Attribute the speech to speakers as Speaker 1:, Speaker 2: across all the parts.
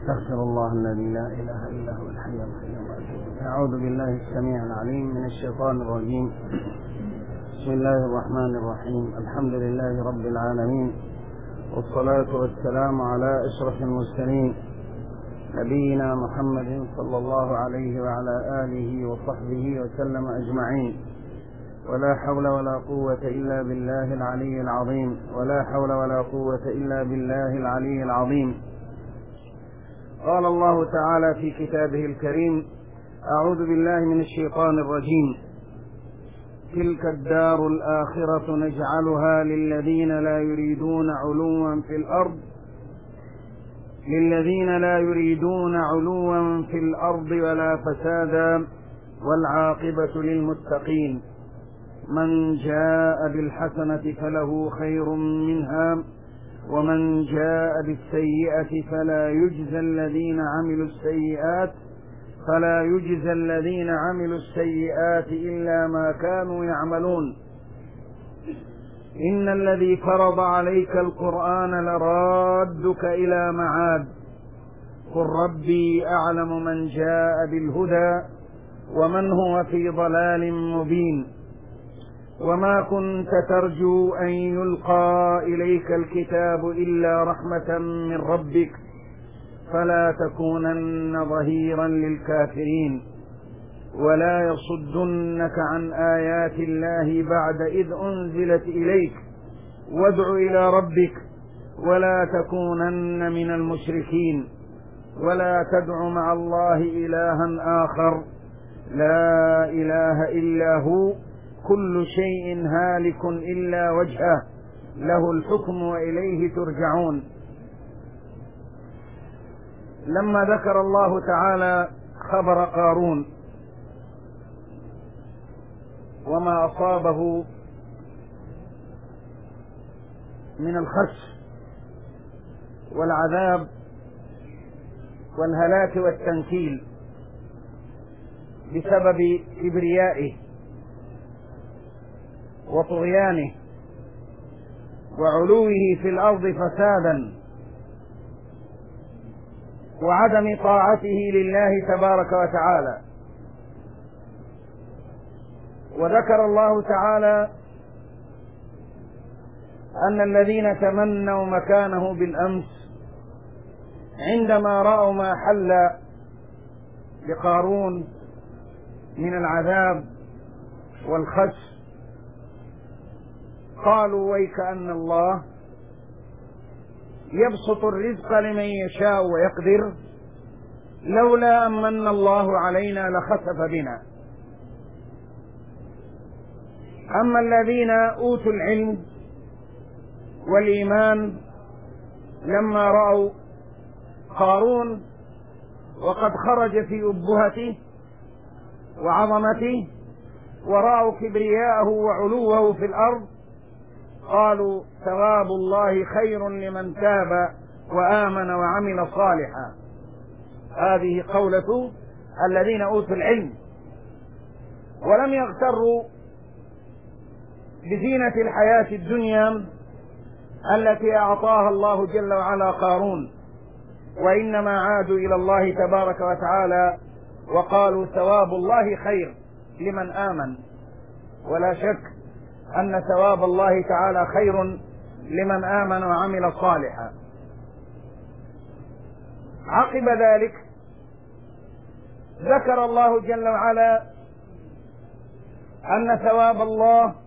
Speaker 1: أستغفر الله الذي لا إله إلا هو الحي القيوم. أعوذ بالله السميع العليم من الشيطان الرجيم. بسم الله الرحمن الرحيم. الحمد لله رب العالمين، والصلاة والسلام على أشرف المرسلين نبينا محمد صلى الله عليه وعلى آله وصحبه وسلم أجمعين. ولا حول ولا قوة إلا بالله العلي العظيم. ولا حول ولا قوة إلا بالله العلي العظيم. قال الله تعالى في كتابه الكريم: أعوذ بالله من الشيطان الرجيم. تلك الدار الآخرة نجعلها للذين لا يريدون علوا في الأرض ولا فسادا والعاقبة للمتقين. من جاء بالحسنة فله خير منها ومن جاء بالسيئة فلا يجزى الذين عملوا السيئات إلا ما كانوا يعملون. إن الذي فرض عليك القرآن لرادك إلى معاد. قل ربي أعلم من جاء بالهدى ومن هو في ضلال مبين. وما كنت ترجو أن يلقى إليك الكتاب إلا رحمة من ربك فلا تكونن ظهيرا للكافرين. ولا يصدنك عن آيات الله بعد إذ أنزلت إليك وادع إلى ربك ولا تكونن من المشركين. ولا تدع مع الله إلها آخر لا إله إلا هو كل شيء هالك إلا وجهه له الحكم وإليه ترجعون. لما ذكر الله تعالى خبر قارون وما أصابه من الخسف والعذاب والهلاك والتنكيل بسبب كبريائه وطغيانه وعلوه في الأرض فسادا وعدم طاعته لله تبارك وتعالى. وذكر الله تعالى أن الذين تمنوا مكانه بالأمس عندما رأوا ما حل بقارون من العذاب والخسف قالوا: ويكأن الله يبسط الرزق لمن يشاء ويقدر لولا أمن الله علينا لخسف بنا. أما الذين أوتوا العلم والإيمان لما رأوا قارون وقد خرج في أبهته وعظمته ورأوا كبرياءه وعلوه في الأرض قالوا: ثواب الله خير لمن تاب وآمن وعمل صالحا. هذه قولة الذين أوتوا العلم ولم يغتروا بزينة الحياة الدنيا التي أعطاها الله جل وعلا قارون، وإنما عادوا إلى الله تبارك وتعالى وقالوا: ثواب الله خير لمن آمن. ولا شك أن ثواب الله تعالى خير لمن آمن وعمل صالحا. عقب ذلك ذكر الله جل وعلا أن ثواب الله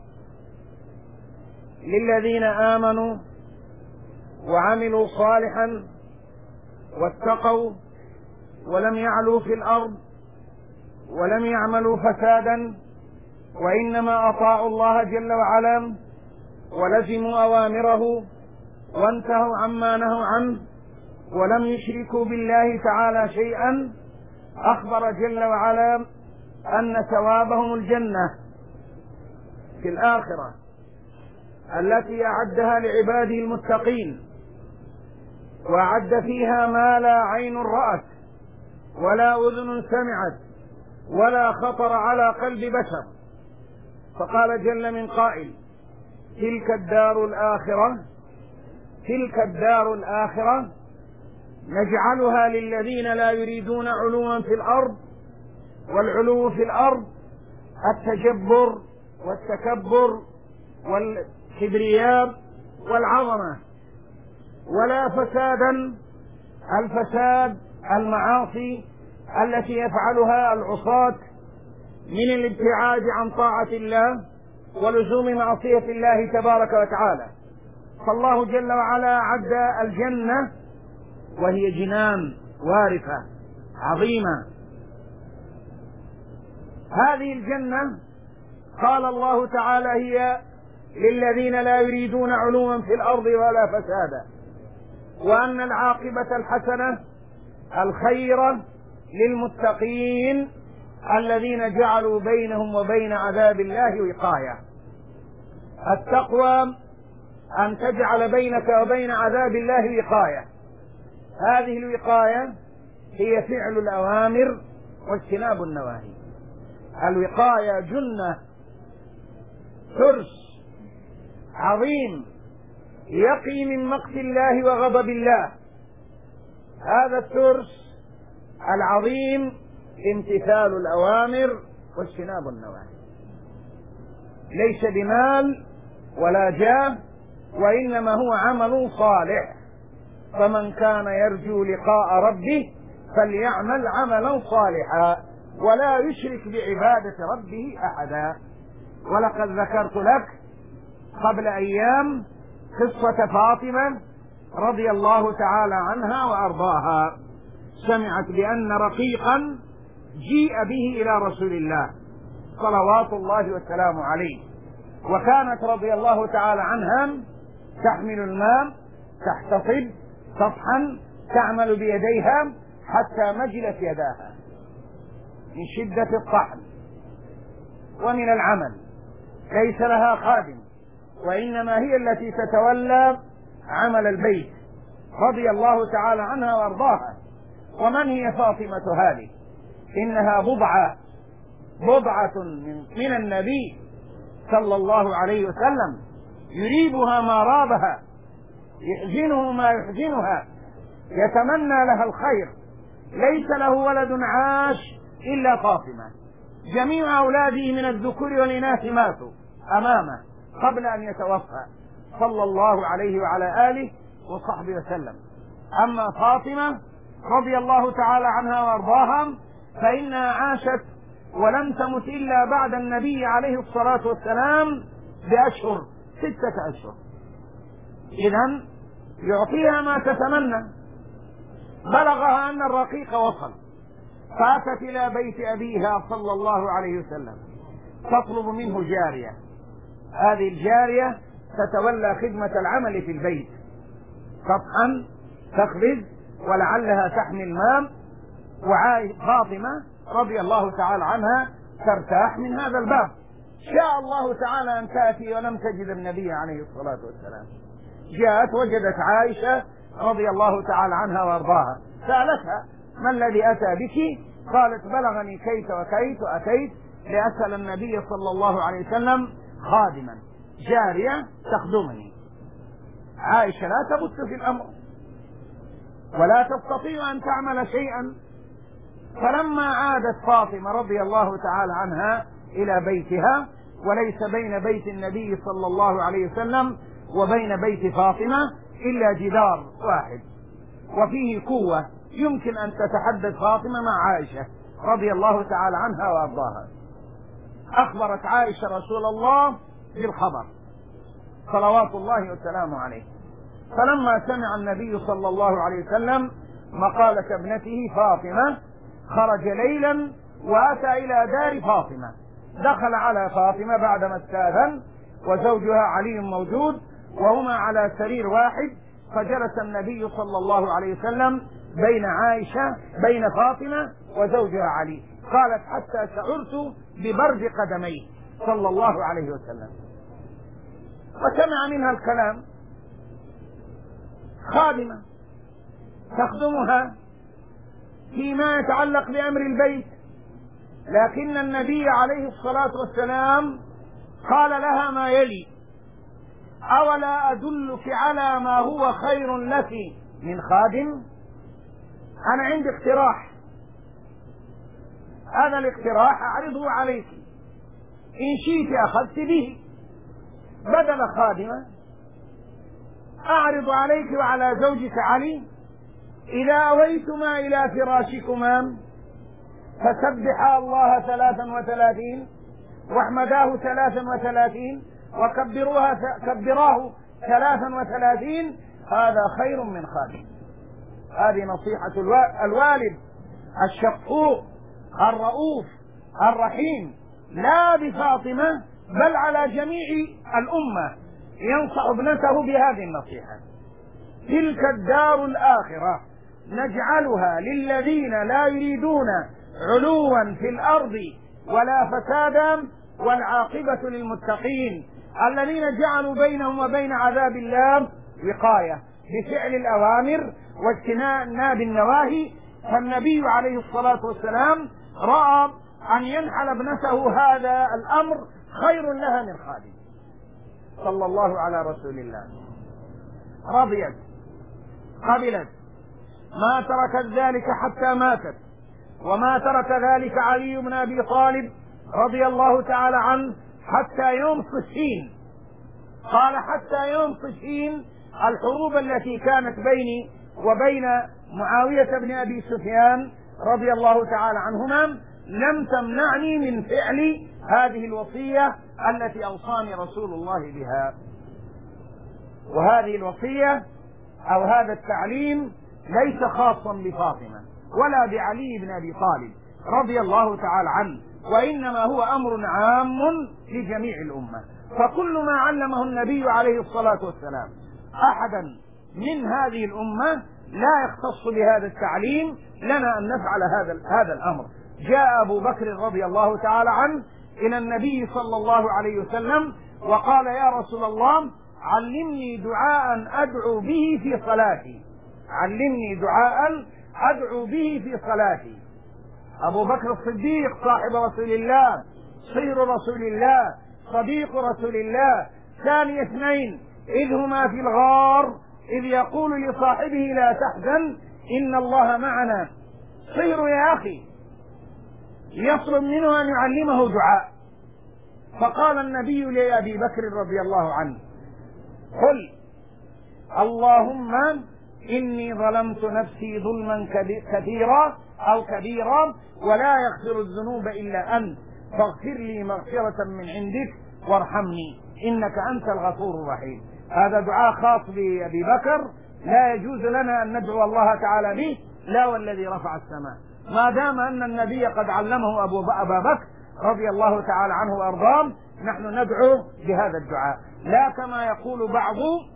Speaker 1: للذين آمنوا وعملوا صالحا واتقوا ولم يعلوا في الأرض ولم يعملوا فسادا وإنما أطاعوا الله جل وعلا ولزموا أوامره وانتهوا عما نهوا عنه ولم يشركوا بالله تعالى شيئا. أخبر جل وعلا أن ثوابهم الجنة في الآخرة التي أعدها لعباده المتقين، وأعد فيها ما لا عين رأت ولا أذن سمعت ولا خطر على قلب بشر. فقال جل من قائل: تلك الدار الآخرة نجعلها للذين لا يريدون علوا في الأرض، والعلو في الأرض التجبر والتكبر والكبرياء والعظمة، ولا فسادا الفساد المعاصي التي يفعلها العصاة من الابتعاد عن طاعة الله ولزوم معصية الله تبارك وتعالى. فالله جل وعلا عد الجنة وهي جنان وارفة عظيمة. هذه الجنة قال الله تعالى هي للذين لا يريدون علوا في الأرض ولا فسادا، وأن العاقبة الحسنة الخيرة للمتقين الذين جعلوا بينهم وبين عذاب الله وقاية. التقوى أن تجعل بينك وبين عذاب الله وقاية. هذه الوقاية هي فعل الأوامر واجتناب النواهي. الوقاية جنة ترس عظيم يقي من مقت الله وغضب الله. هذا الترس العظيم امتثال الأوامر واجتناب النواهي، ليس بمال ولا جاه، وإنما هو عمل صالح. فمن كان يرجو لقاء ربه فليعمل عملا صالحا ولا يشرك بعبادة ربه أحدا. ولقد ذكرت لك قبل أيام قصة فاطمة رضي الله تعالى عنها وأرضاها. سمعت بأن رقيقا جيء به إلى رسول الله صلوات الله والسلام عليه، وكانت رضي الله تعالى عنها تحمل الماء، تحتطب، تطحن، تعمل بيديها حتى مجلت يداها من شدة الطحن ومن العمل. ليس لها خادم، وإنما هي التي تتولى عمل البيت رضي الله تعالى عنها وارضاها. ومن هي فاطمة هذه؟ إنها بضعة من النبي صلى الله عليه وسلم، يريبها ما رابها، يحزنه ما يحزنها، يتمنى لها الخير. ليس له ولد عاش إلا فاطمة، جميع أولاده من الذكور والإناث ماتوا أمامه قبل أن يتوفى صلى الله عليه وعلى آله وصحبه وسلم. أما فاطمة رضي الله تعالى عنها وارضاها فإنها عاشت ولم تمت إلا بعد النبي عليه الصلاة والسلام بأشهر، 6 أشهر. إذن يعطيها ما تتمنى. بلغها أن الرقيق وصل، فأتت إلى بيت أبيها صلى الله عليه وسلم تطلب منه جارية. هذه الجارية تتولى خدمة العمل في البيت، تطحن، تخبز، ولعلها تحمل ماء. وفاطمة رضي الله تعالى عنها ترتاح من هذا الباب. شاء الله تعالى أن تأتي ولم تجد النبي عليه الصلاة والسلام. جاءت وجدت عائشة رضي الله تعالى عنها وارضاها، سألتها: ما الذي أتى بك؟ قالت: بلغني كيت وكيت وأتيت لأسأل النبي صلى الله عليه وسلم خادما، جارية تخدمني. عائشة لا تبت في الأمر ولا تستطيع أن تعمل شيئا. فلما عادت فاطمة رضي الله تعالى عنها إلى بيتها، وليس بين بيت النبي صلى الله عليه وسلم وبين بيت فاطمة إلا جدار واحد وفيه قوة يمكن أن تتحدث فاطمة مع عائشة رضي الله تعالى عنها وأرضاها. أخبرت عائشة رسول الله بالخبر صلوات الله وسلامه عليه. فلما سمع النبي صلى الله عليه وسلم مقالة ابنته فاطمة خرج ليلا وأتى إلى دار فاطمة. دخل على فاطمة بعدما استأذن وزوجها علي موجود وهما على سرير واحد، فجلس النبي صلى الله عليه وسلم بين فاطمة وزوجها علي. قالت: حتى شعرت ببرد قدميه صلى الله عليه وسلم. فسمع منها الكلام. خادمة تخدمها فيما يتعلق بأمر البيت، لكن النبي عليه الصلاة والسلام قال لها ما يلي: أولا أدلك على ما هو خير لك من خادم؟ أنا عندي اقتراح، هذا الاقتراح أعرضه عليك، إن شئت أخذت به بدل خادمة. أعرض عليك وعلى زوجك علي: إذا أويتما إلى فراشكما فسبحا الله 33 واحمداه 33 كبراه 33، هذا خير من خادم. هذه نصيحة الوالد الشفوق الرؤوف الرحيم، لا بفاطمة بل على جميع الأمة، ينصح ابنته بهذه النصيحة: تلك الدار الآخرة نجعلها للذين لا يريدون علوا في الأرض ولا فسادا والعاقبة للمتقين الذين جعلوا بينهم وبين عذاب الله وقاية بفعل الأوامر واجتناب النواهي. فالنبي عليه الصلاة والسلام رأى أن ينحل ابنته هذا الأمر خير لها من خادم، صلى الله على رسول الله. رضيت قبلت، ما تركت ذلك حتى ماتت، وما ترك ذلك علي بن أبي طالب رضي الله تعالى عنه حتى يوم صفين. قال: حتى يوم صفين، الحروب التي كانت بيني وبين معاوية بن أبي سفيان رضي الله تعالى عنهما لم تمنعني من فعل هذه الوصية التي أوصاني رسول الله بها. وهذه الوصية أو هذا التعليم ليس خاصا بفاطمة ولا بعلي بن أبي طالب رضي الله تعالى عنه، وإنما هو أمر عام لجميع الأمة. فكل ما علمه النبي عليه الصلاة والسلام أحدا من هذه الأمة لا يختص بهذا التعليم، لنا أن نفعل هذا الأمر. جاء أبو بكر رضي الله تعالى عنه إلى النبي صلى الله عليه وسلم وقال: يا رسول الله، علمني دعاء أدعو به في صلاتي، علمني دعاء أدعو به في صلاتي. أبو بكر الصديق صاحب رسول الله، صهر رسول الله، صديق رسول الله، ثاني اثنين إذ هما في الغار إذ يقول لصاحبه: لا تحزن إن الله معنا. صهر يا أخي يطلب منه أن يعلمه دعاء. فقال النبي لأبي بكر رضي الله عنه: قل اللهم إني ظلمت نفسي ظلما كثيرا أو كبيرا ولا يغفر الذنوب إلا أنت فاغفر لي مغفرة من عندك وارحمني إنك أنت الغفور الرحيم. هذا دعاء خاص بأبي بكر، لا يجوز لنا أن ندعو الله تعالى به، لا والذي رفع السماء، ما دام أن النبي قد علمه أبا بكر رضي الله تعالى عنه وأرضاه، نحن ندعو بهذا الدعاء، لا كما يقول بعض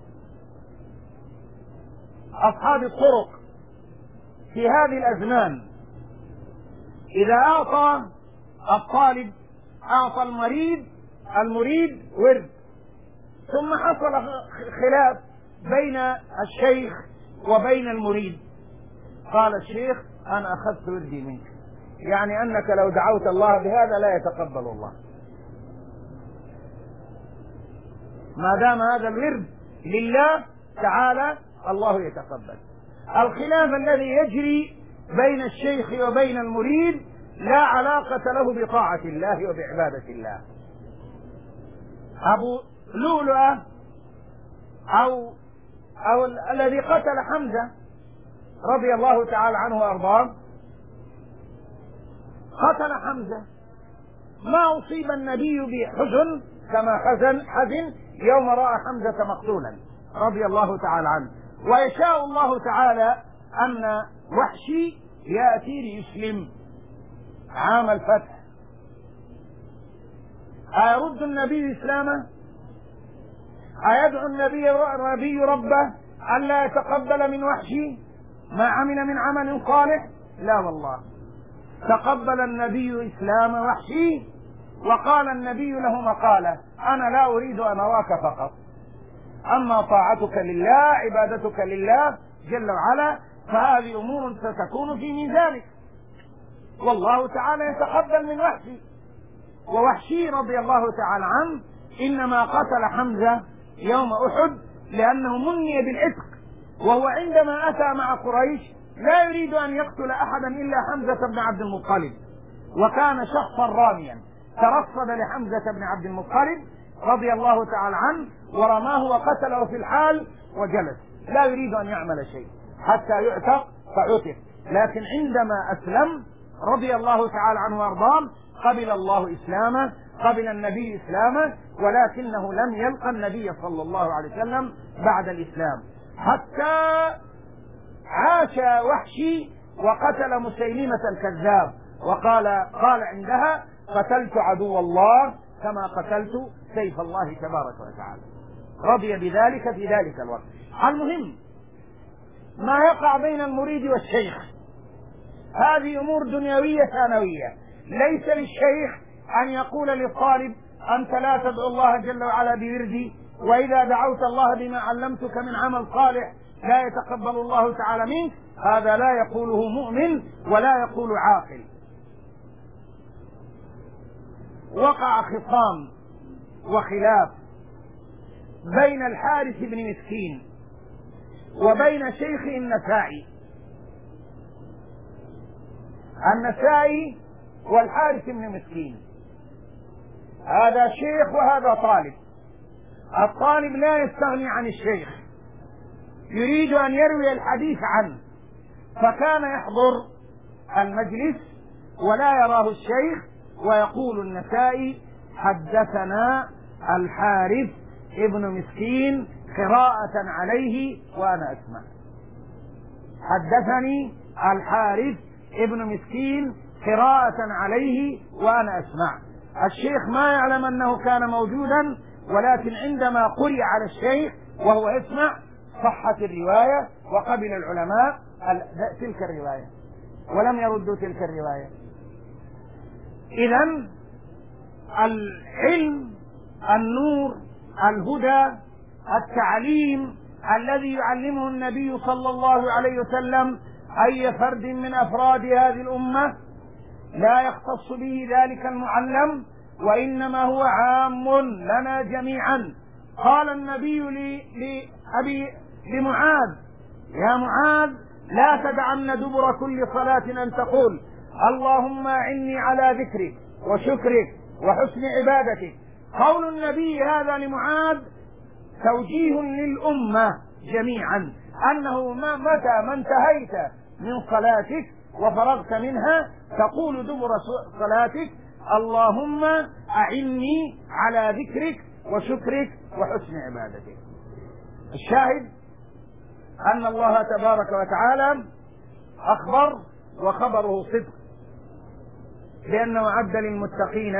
Speaker 1: أصحاب الطرق في هذه الأزمان: إذا أعطى الطالب أعطى المريد ورد، ثم حصل خلاف بين الشيخ وبين المريد، قال الشيخ: أنا أخذت وردي منك، يعني أنك لو دعوت الله بهذا لا يتقبل الله، ما دام هذا الورد لله تعالى الله يتقبل. الخلاف الذي يجري بين الشيخ وبين المريد لا علاقة له بطاعة الله وبعبادة الله. أبو لؤلؤة أو الذي قتل حمزة رضي الله تعالى عنه وأرضاه، قتل حمزة، ما أصيب النبي بحزن كما حزن يوم رأى حمزة مقتولا رضي الله تعالى عنه. ويشاء الله تعالى أن وحشي يأتي ليسلم عام الفتح، أيرد النبي إسلامه؟ أيدعو النبي ربه ألا يتقبل من وحشي ما عمل من عمل صالح؟ لا والله، تقبل النبي إسلام وحشي، وقال النبي له مقالة: أنا لا أريد أن أراك فقط، أما طاعتك لله عبادتك لله جل وعلا فهذه أمور ستكون في ميزانك، والله تعالى يتقبل من وحشي. ووحشي رضي الله تعالى عنه إنما قتل حمزة يوم أحد لأنه مني بالعتق، وهو عندما أتى مع قريش
Speaker 2: لا يريد أن يقتل أحدا إلا حمزة بن عبد المطلب، وكان شخصا راميا ترصد لحمزة بن عبد المطلب رضي الله تعالى عنه ورماه وقتله في الحال وجلس، لا يريد أن يعمل شيء حتى يعتق فعتق. لكن عندما أسلم رضي الله تعالى عنه وارضاه قبل الله إسلامه، قبل النبي إسلامه، ولكنه لم يلقى النبي صلى الله عليه وسلم بعد الإسلام، حتى عاش وحشي وقتل مسيلمة الكذاب، قال عندها قتلت عدو الله كما قتلت سيف الله تبارك وتعالى. رضي بذلك في ذلك الوقت. المهم ما يقع بين المريد والشيخ هذه أمور دنيوية ثانوية، ليس للشيخ أن يقول للطالب أنت لا تدعو الله جل وعلا بوردي، وإذا دعوت الله بما علمتك من عمل صالح لا يتقبل الله تعالى منك. هذا لا يقوله مؤمن ولا يقول عاقل. وقع خصام وخلاف بين الحارث بن مسكين وبين شيخ النسائي. النسائي والحارث بن مسكين، هذا شيخ وهذا طالب. الطالب لا يستغني عن الشيخ، يريد أن يروي الحديث عنه، فكان يحضر المجلس ولا يراه الشيخ، ويقول النسائي حدثنا الحارث ابن مسكين قراءة عليه وأنا أسمع. حدثني الحارث ابن مسكين قراءة عليه وأنا أسمع. الشيخ ما يعلم أنه كان موجودا، ولكن عندما قرئ على الشيخ وهو يسمع صحت الرواية وقبل العلماء تلك الرواية ولم يردوا تلك الرواية. إذن العلم، النور، الهدى، التعليم الذي يعلمه النبي صلى الله عليه وسلم أي فرد من أفراد هذه الأمة لا يختص به ذلك المعلم، وإنما هو عام لنا جميعا. قال النبي لمعاذ يا معاذ لا تدعن دبر كل صلاة أن تقول اللهم أعني على ذكرك وشكرك وحسن عبادتك. قول النبي هذا لمعاذ توجيه للأمة جميعا، أنه متى ما انتهيت من صلاتك وفرغت منها تقول دبر صلاتك اللهم أعني على ذكرك وشكرك وحسن عبادتك. الشاهد أن الله تبارك وتعالى أخبر وخبره صدق بأنه أعد للمتقين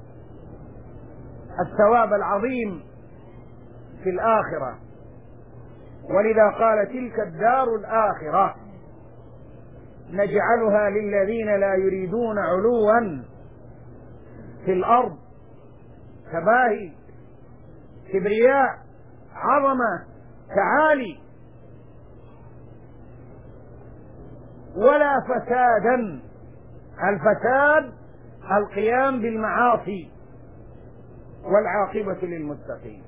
Speaker 2: الثواب العظيم في الآخرة، ولذا قال تلك الدار الآخرة نجعلها للذين لا يريدون علوا في الأرض، تباهي، كبرياء، عظمة، تعالي، ولا فسادا. الفساد القيام بالمعاصي، والعاقبة للمتقين.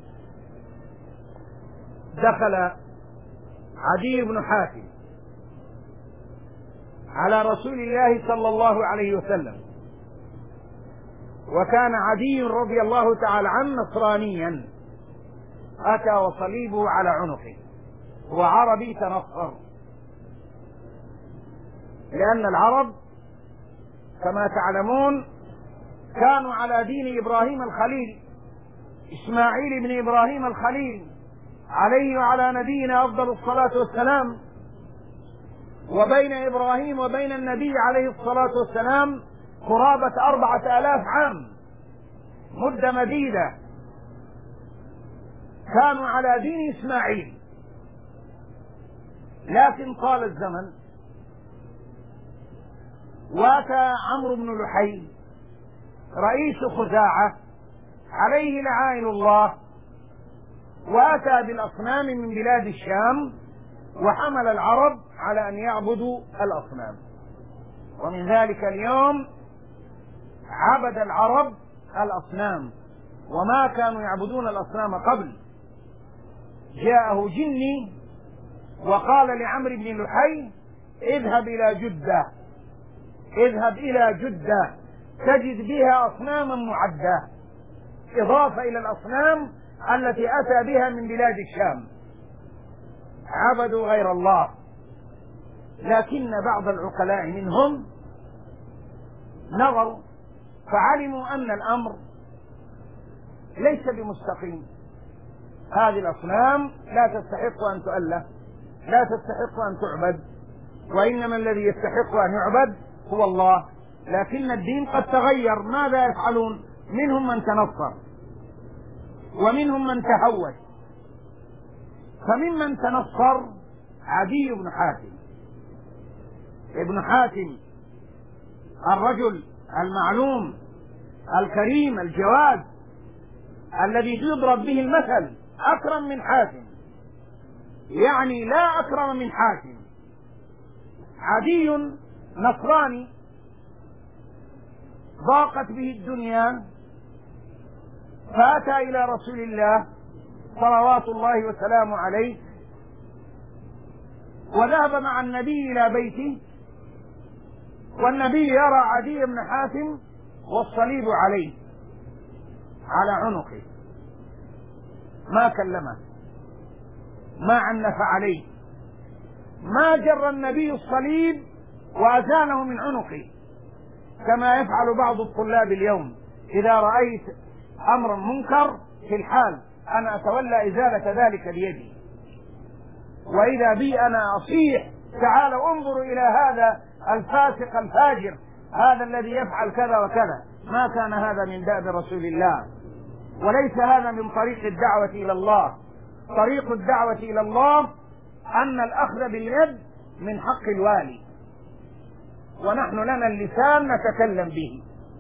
Speaker 2: دخل عدي بن حاتم على رسول الله صلى الله عليه وسلم، وكان عدي رضي الله تعالى عنه نصرانيا، أتى وصليبه على عنقه، هو عربي تنصر، لأن العرب كما تعلمون كانوا على دين إبراهيم الخليل، إسماعيل بن إبراهيم الخليل عليه وعلى نبينا أفضل الصلاة والسلام. وبين إبراهيم وبين النبي عليه الصلاة والسلام قرابة 4000 عام، مدة مديدة، كانوا على دين إسماعيل. لكن طال الزمن واتى عمرو بن لحي رئيس خزاعة عليه لعائن الله، واتى بالأصنام من بلاد الشام، وحمل العرب على أن يعبدوا الأصنام. ومن ذلك اليوم عبد العرب الأصنام، وما كانوا يعبدون الأصنام قبل. جاءه جني وقال لعمرو بن لحي اذهب إلى جدة، اذهب إلى جدة تجد بها أصناما معدة، إضافة إلى الأصنام التي أتى بها من بلاد الشام، عبدوا غير الله. لكن بعض العقلاء منهم نظروا فعلموا أن الأمر ليس بمستقيم، هذه الأصنام لا تستحق أن تؤله، لا تستحق أن تعبد، وإنما الذي يستحق أن يعبد هو الله. لكن الدين قد تغير، ماذا يفعلون؟ منهم من تنصر ومنهم من تهود. فممن تنصر عدي بن حاتم، ابن حاتم الرجل المعلوم الكريم الجواد الذي يضرب به المثل، أكرم من حاتم، يعني لا أكرم من حاتم. عدي نصراني ضاقت به الدنيا، فأتى إلى رسول الله صلوات الله وسلامه عليه، وذهب مع النبي إلى بيته، والنبي يرى عدي بن حاتم والصليب عليه على عنقه، ما كلمه، ما عنف عليه، ما جر النبي الصليب وأزاله من عنقه كما يفعل بعض الطلاب اليوم. إذا رأيت أمر منكر في الحال أنا أتولى إزالة ذلك بيدي، وإذا بي أنا أصيح تعالوا انظروا إلى هذا الفاسق الفاجر، هذا الذي يفعل كذا وكذا. ما كان هذا من دأب رسول الله، وليس هذا من طريق الدعوة إلى الله. طريق الدعوة إلى الله أن الأخذ باليد من حق الوالي، ونحن لنا اللسان نتكلم به،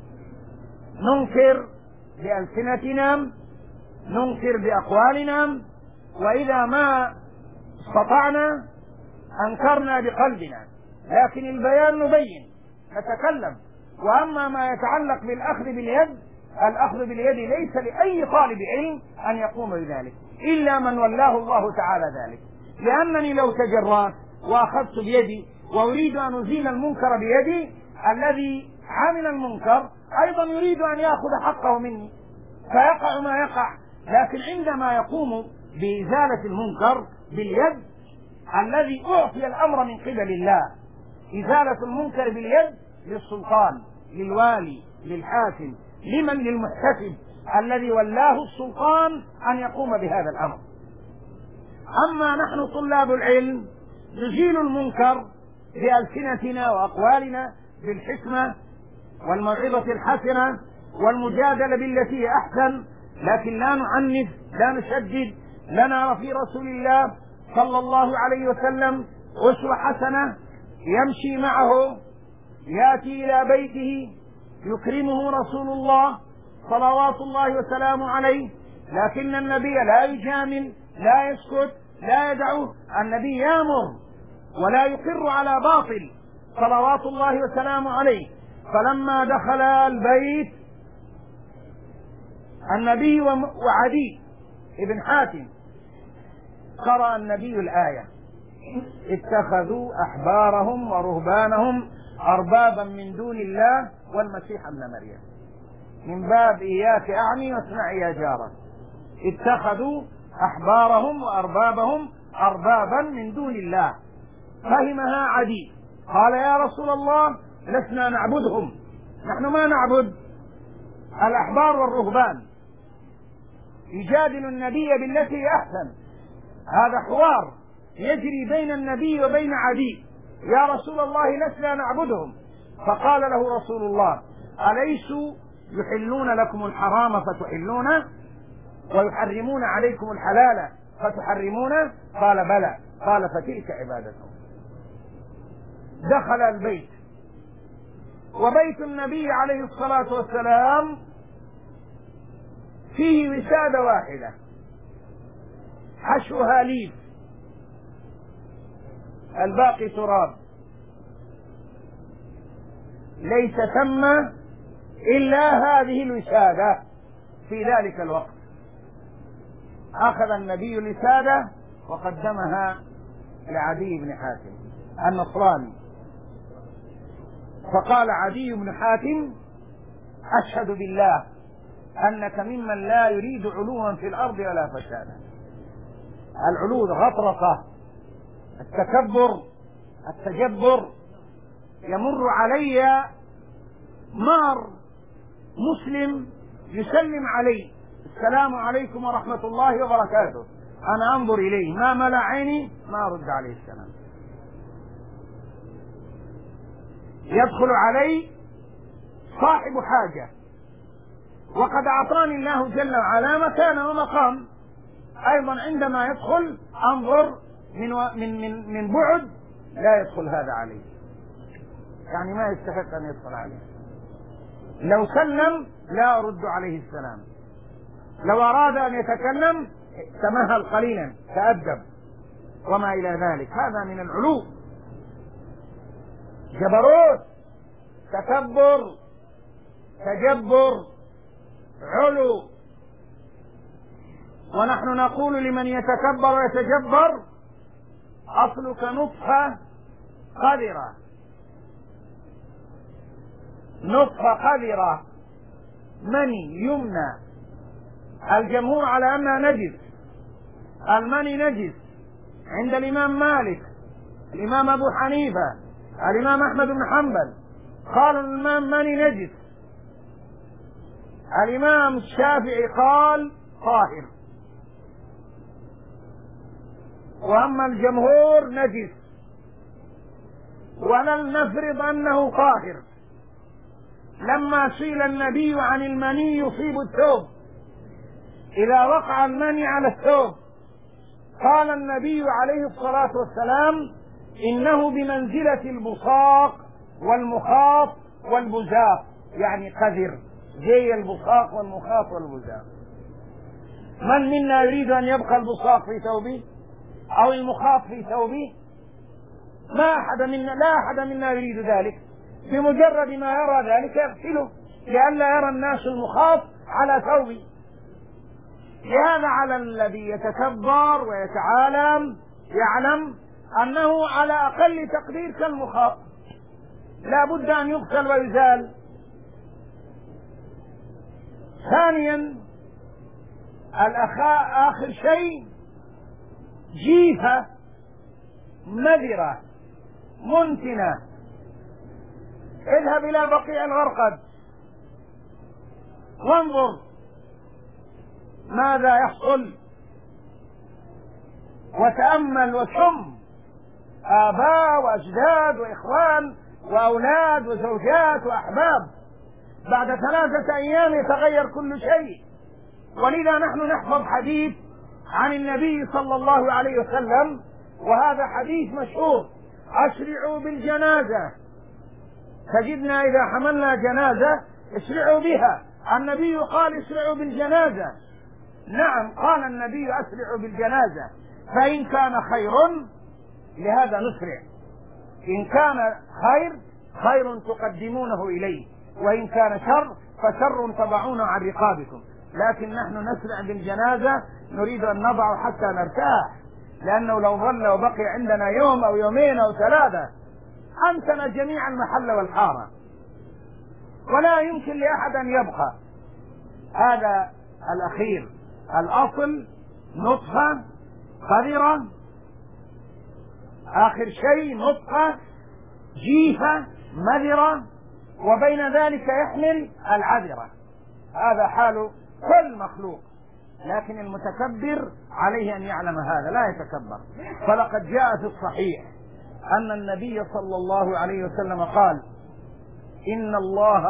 Speaker 2: ننكر بألسنتنا، ننكر بأقوالنا، وإذا ما استطعنا أنكرنا بقلبنا، لكن البيان نبين نتكلم. وأما ما يتعلق بالأخذ باليد، الأخذ باليد ليس لأي طالب علم أن يقوم بذلك إلا من ولاه الله تعالى ذلك. لأنني لو تجرأت وأخذت بيدي وأريد أن أزيل المنكر بيدي، الذي عمل المنكر أيضا يريد أن يأخذ حقه مني، فيقع ما يقع. لكن عندما يقوم بإزالة المنكر باليد، الذي أعطي الأمر من قبل الله، إزالة المنكر باليد للسلطان، للوالي، للحاكم، للمحتسب الذي ولاه السلطان أن يقوم بهذا الأمر. أما نحن طلاب العلم نزيل المنكر بألسنتنا وأقوالنا بالحكمة والموعظة الحسنة والمجادلة بالتي هي أحسن، لكن لا نعنف، لا نشدد. لنا في رسول الله صلى الله عليه وسلم أسوة حسنة، يمشي معه، يأتي إلى بيته، يكرمه رسول الله صلوات الله وسلامه عليه، لكن النبي لا يجامل، لا يسكت، لا يدعوه. النبي يأمر ولا يقر على باطل صلوات الله وسلامه عليه. فلما دخل البيت النبي وعدي ابن حاتم، قرأ النبي الآية: اتخذوا أحبارهم ورهبانهم أربابا من دون الله والمسيح ابن مريم، من باب إياك أعني واسمعي يا جارة. اتخذوا أحبارهم وأربابهم أربابا من دون الله. فهمها عدي، قال: يا رسول الله لسنا نعبدهم، نحن ما نعبد الأحبار والرهبان. يجادل النبي بالتي هي أحسن. هذا حوار يجري بين النبي وبين عدي: يا رسول الله لسنا نعبدهم. فقال له رسول الله: أليسوا يحلون لكم الحرام فتحلونه ويحرمون عليكم الحلال فتحرمونه؟ قال: بلى. قال: فتلك عبادتهم. دخل البيت، وبيت النبي عليه الصلاة والسلام فيه وسادة واحدة حشوها ليف، الباقي تراب، ليس ثم إلا هذه الوسادة في ذلك الوقت. أخذ النبي الوسادة وقدمها لعدي بن حاتم، النصراني. فقال عدي بن حاتم: أشهد بالله أنك ممن لا يريد علوا في الأرض ولا فسادا. العلو الغطرسة، التكبر، التجبر. يمر علي مار مسلم يسلم علي: السلام عليكم ورحمة الله وبركاته. أنا أنظر إليه، ما ملأ عيني ما أرد عليه السلام. يدخل علي صاحب حاجة وقد أعطاني الله جل وعلا مكان ومقام، أيضا عندما يدخل أنظر من بعد، لا يدخل هذا عليه، يعني ما يستحق أن يدخل عليه. لو سلم لا أرد عليه السلام، لو أراد أن يتكلم تمهل قليلا تأدب وما إلى ذلك. هذا من العلو، جبروت، تكبر، تجبر، علو. ونحن نقول لمن يتكبر ويتجبر: أصلك نطفة قذرة، نطفة قذرة مني يمنى. الجمهور على أنها نجس، المني نجس عند الإمام مالك، الإمام أبو حنيفة، الإمام أحمد بن حنبل قال الإمام مني نجس، الإمام الشافعي قال طاهر، وأما الجمهور نجس، ولن نفرض أنه طاهر. لما سئل النبي عن المني يصيب الثوب، إذا وقع المني على الثوب، قال النبي عليه الصلاة والسلام: إنه بمنزلة البصاق والمخاط والبزاق، يعني قذر زي البصاق والمخاط والبزاق. من منا يريد أن يبقى البصاق في ثوبه أو المخاط في ثوبه؟ لا أحد منا يريد ذلك. بمجرد ما يرى ذلك يغسله لئلا يرى الناس المخاط على ثوبه. لهذا على الذي يتكبر ويتعالم يعلم أنه على أقل تقدير كالمخاط، لا بد أن يغسل ويزال. ثانيا آخر شيء جيفة مذرة منتنة. اذهب إلى بقيع الغرقد وانظر ماذا يحصل، وتأمل وشم آباء وأجداد وإخوان وأولاد وزوجات وأحباب، بعد 3 أيام يتغير كل شيء. ولذا نحن نحفظ حديث عن النبي صلى الله عليه وسلم، وهذا حديث مشهور: أسرعوا بالجنازة. تجدنا إذا حملنا جنازة اسرعوا بها. النبي قال اسرعوا بالجنازة. نعم، قال النبي أسرعوا بالجنازة، فإن كان خير لهذا نسرع، إن كان خير تقدمونه إليه، وإن كان شر فشر تضعونه عن رقابكم. لكن نحن نسرع بالجنازة، نريد أن نضع حتى نرتاح، لأنه لو ظل وبقي عندنا يوم أو يومين أو 3 أنتن جميع المحل والحارة، ولا يمكن لأحد أن يبقى. هذا الأخير. الأصل نطفة قذرة، آخر شيء نطفة جيفة مذرة، وبين ذلك يحمل العذرة. هذا حال كل مخلوق، لكن المتكبر عليه أن يعلم هذا، لا يتكبر. فلقد جاء في الصحيح أن النبي صلى الله عليه وسلم قال: إن الله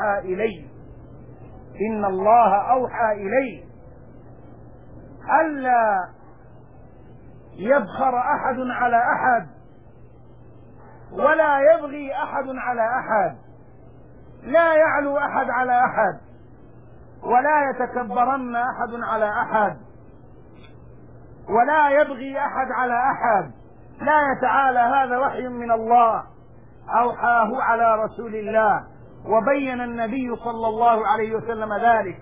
Speaker 2: أوحى إلي ألا يبخر أحد على أحد، ولا يبغي أحد على أحد، لا يعلو أحد على أحد، ولا يتكبرن أحد على أحد، ولا يبغي أحد على أحد، لا يتعالى. هذا وحي من الله أوحاه على رسول الله، وبين النبي صلى الله عليه وسلم ذلك،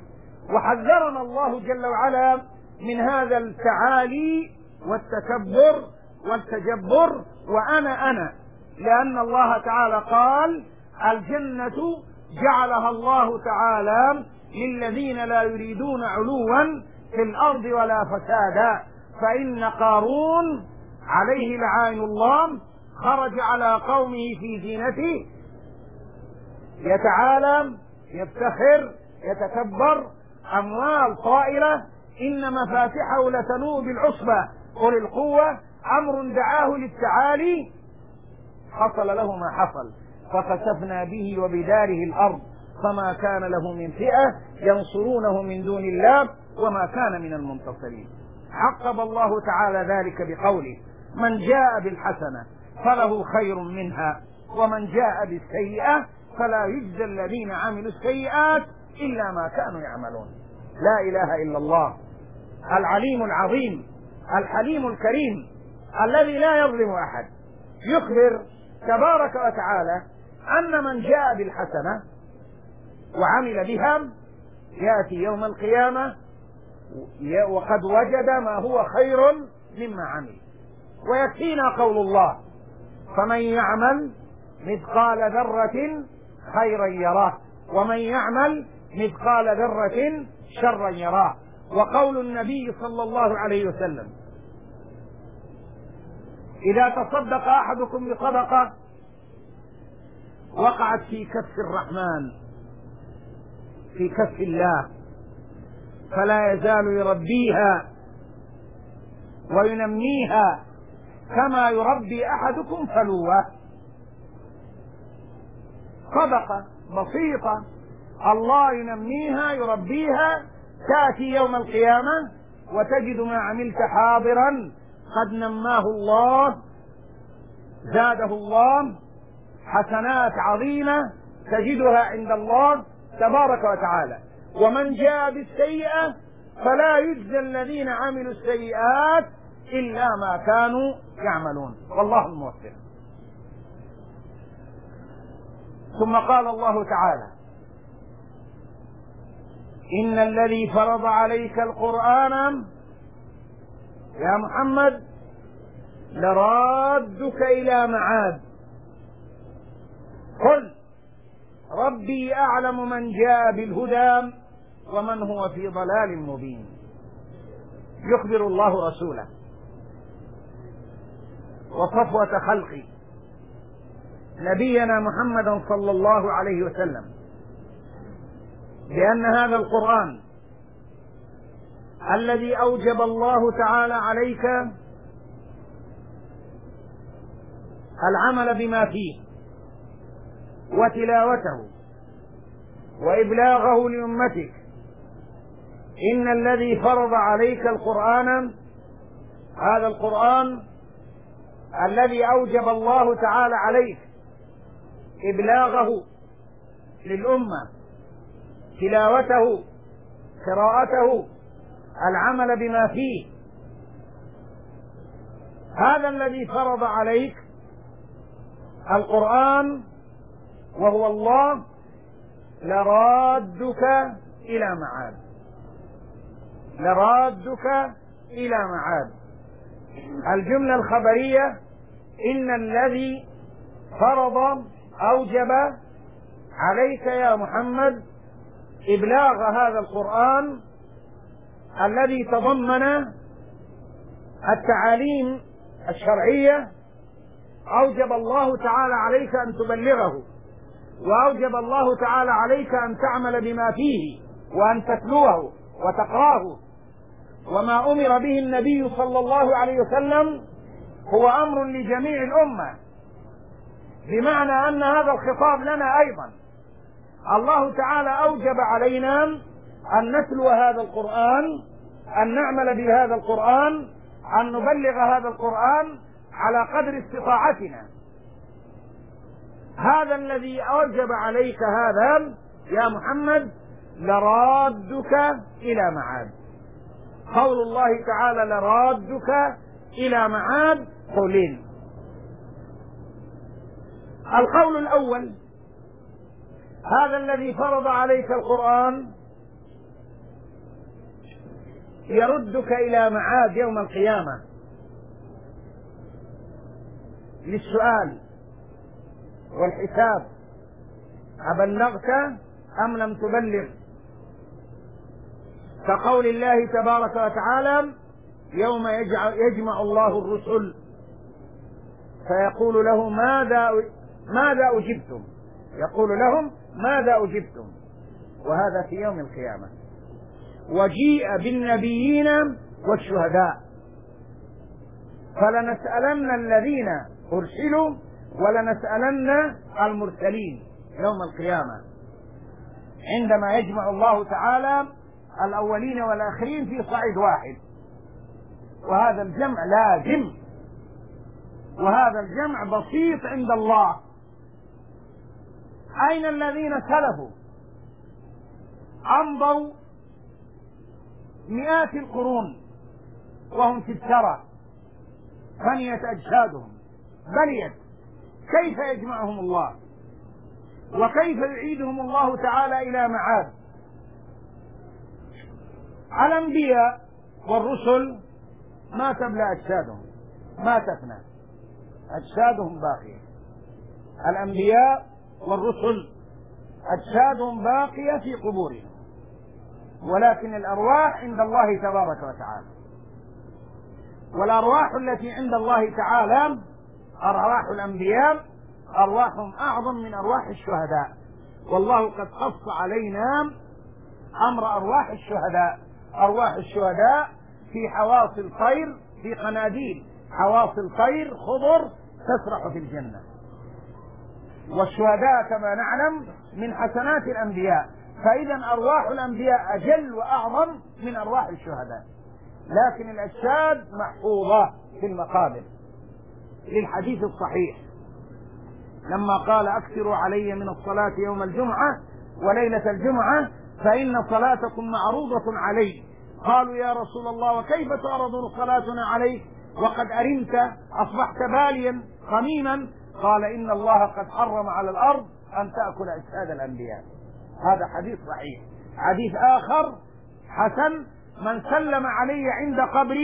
Speaker 2: وحذرنا الله جل وعلا من هذا التعالي والتكبر والتجبر وأنا، لأن الله تعالى قال الجنة جعلها الله تعالى للذين لا يريدون علوا في الأرض ولا فسادا. فإن قارون عليه لعائن الله خرج على قومه في زينته يتعالى يفتخر يتكبر، أموال طائلة، إن مفاتحه لتنوء بالعصبة أولي القوة، أمر دعاه للتعالي حصل له ما حصل، فخسفنا به وبداره الأرض فما كان له من فئة ينصرونه من دون الله وما كان من المنتصرين. عقب الله تعالى ذلك بقوله من جاء بالحسنة فله خير منها ومن جاء بالسيئة فلا يجزى الذين عملوا السيئات إلا ما كانوا يعملون. لا إله إلا الله العليم العظيم الحليم الكريم الذي لا يظلم أحد، يخبر تبارك وتعالى أن من جاء بالحسنة وعمل بها يأتي يوم القيامة وقد وجد ما هو خير مما عمل. ويكفينا قول الله فمن يعمل مثقال ذرة خيرا يراه ومن يعمل مثقال ذرة شرا يراه. وقول النبي صلى الله عليه وسلم إذا تصدق أحدكم بصدقة وقعت في كف الرحمن في كف الله فلا يزال يربيها وينميها كما يربي أحدكم فلوة. صدقة بسيطة الله ينميها يربيها، تأتي يوم القيامة وتجد ما عملت حاضرا قد نماه الله زاده الله حسنات عظيمة تجدها عند الله تبارك وتعالى. ومن جاء بالسيئة فلا يجزى الذين عملوا السيئات إلا ما كانوا يعملون، والله الموفق. ثم قال الله تعالى إن الذي فرض عليك القرآن يا محمد لرادك إلى معاد. قل ربي أعلم من جاء بالهدى ومن هو في ضلال مبين. يخبر الله رسوله وصفوة خلقه نبينا محمدا صلى الله عليه وسلم بأن هذا القرآن الذي أوجب الله تعالى عليك العمل بما فيه وتلاوته وإبلاغه لأمتك، إن الذي فرض عليك القرآن هذا القرآن الذي أوجب الله تعالى عليك إبلاغه للأمة، تلاوته قراءته العمل بما فيه، هذا الذي فرض عليك القرآن وهو الله لرادك إلى معاد. لرادك إلى معاد. الجملة الخبرية إن الذي فرض أوجب عليك يا محمد إبلاغ هذا القرآن الذي تضمن التعاليم الشرعية، أوجب الله تعالى عليك أن تبلغه، وأوجب الله تعالى عليك أن تعمل بما فيه وأن تتلوه وتقراه. وما أمر به النبي صلى الله عليه وسلم هو أمر لجميع الأمة، بمعنى أن هذا الخطاب لنا أيضا. الله تعالى أوجب علينا أن نتلو هذا القرآن، أن نعمل بهذا القرآن، أن نبلغ هذا القرآن على قدر استطاعتنا. هذا الذي أوجب عليك هذا يا محمد لرادك إلى معاد. قول الله تعالى لرادك إلى معاد قولين. القول الأول هذا الذي فرض عليك القرآن يردك إلى معاد يوم القيامة، للسؤال والحساب: أبلغت أم لم تبلغ؟ كقول الله تبارك وتعالى: يوم يجمع الله الرسل فيقول له ماذا أجبتم؟ يقول لهم ماذا أجبتم؟ وهذا في يوم القيامة. وجيء بالنبيين والشهداء فلنسألن الذين أرسلوا ولنسألن المرسلين يوم القيامة، عندما يجمع الله تعالى الأولين والآخرين في صعيد واحد. وهذا الجمع لازم، وهذا الجمع بسيط عند الله. أين الذين سلفوا أمضوا مئات القرون وهم في الثرى فنيت أجسادهم بليت؟ كيف يجمعهم الله وكيف يعيدهم الله تعالى إلى معاد؟ الأنبياء والرسل ما تبلى أجسادهم، ما تفنى، أجسادهم باقية. الأنبياء والرسل أجسادهم باقية في قبورهم، ولكن الأرواح عند الله تبارك وتعالى. والأرواح التي عند الله تعالى أرواح الأنبياء أرواحهم أعظم من أرواح الشهداء، والله قد قص علينا أمر أرواح الشهداء. أرواح الشهداء في حواصل طير، في قناديل حواصل طير خضر تسرح في الجنة. والشهداء كما نعلم من حسنات الأنبياء، فإذا أرواح الأنبياء أجل وأعظم من أرواح الشهداء. لكن الأجساد محفوظة في المقابر، للحديث الصحيح لما قال: أكثروا علي من الصلاة يوم الجمعة وليلة الجمعة فإن صلاتكم معروضة علي. قالوا: يا رسول الله، وكيف تعرض صلاتنا عليك وقد أرمت أصبحت باليا خميما؟ قال: إن الله قد حرم على الأرض أن تأكل أجساد الأنبياء. هذا حديث صحيح. حديث آخر حسن: من سلم علي عند